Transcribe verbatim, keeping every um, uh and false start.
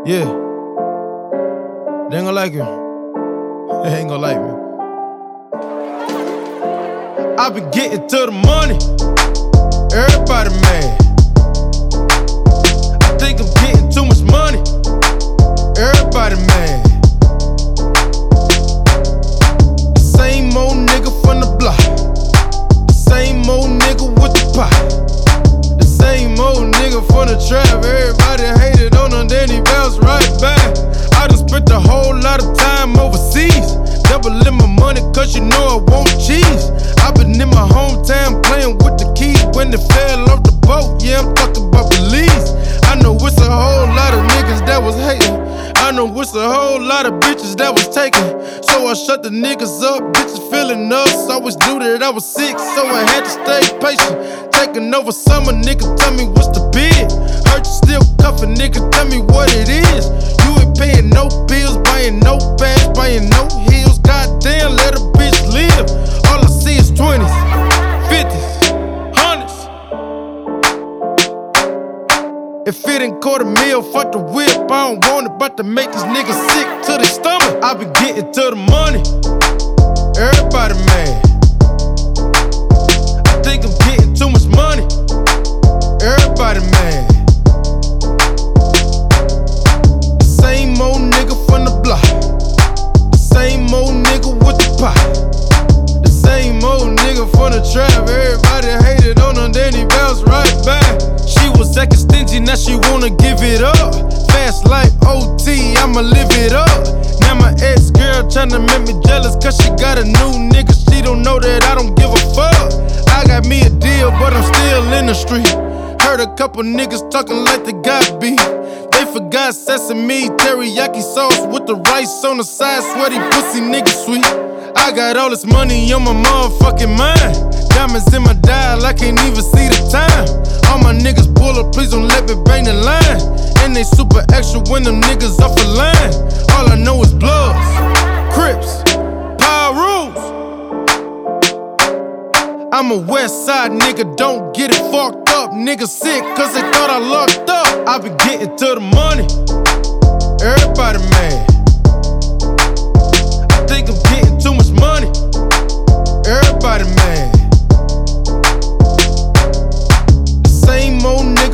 Yeah. They ain't gonna like you. They ain't gonna like me. I been getting to the money. Everybody mad. I think I'm getting too much money. Everybody mad. The same old nigga from the block. The same old nigga with the pot. The same old nigga from the trap. Everybody hated on him, then he bounced right back. I done spent a whole lot of time overseas. Doubling my money cause you know I want cheese. I been in my hometown playing with the keys when it fell off the boat. Yeah, I'm talking about Belize. I know it's a whole lot of niggas that was hating. I know it's a whole lot of bitches that was taken. So I shut the niggas up, bitches feeling us. Always knew that I was sick, so I had to stay patient. Taking over summer, nigga, tell me what's the bid. Hurt you still cuffing, nigga, tell me what it is. You ain't paying no bills, buying no bags, buying no heels. Goddamn, let a bitch live. All I see is twenties, fifties, hundreds. If it ain't quarter mil, fuck the whip. I don't want it, about to make these niggas sick to their stomach. I been getting to the money. Everybody mad. I think I'm getting too much money. Everybody mad. The same old nigga from the block. The same old nigga with the pot. The same old nigga from the trap. Everybody hated on him, then he bounced right back. She was acting stingy, now she wanna give it up. Fast life O T, I'ma live it up. Now my ex-girl tryna make me jealous cause she got a new nigga. She don't know that I don't give a fuck. I got me a deal, but I'm still in the street. Heard a couple niggas talking like they got beat. They forgot sesame, teriyaki sauce with the rice on the side. Sweaty pussy nigga sweet. I got all this money on my motherfucking mind. Diamonds in my dial, I can't even see the time. All my niggas pull up, please don't let me bang the line. And they super extra when them niggas off the line. All I know is Bloods, Crips, Power Rules. I'm a west side nigga, don't get it fucked up. Niggas sick cause they thought I locked up. I been getting to the money. Everybody mad. I think I'm getting too much money. Everybody mad. The same old nigga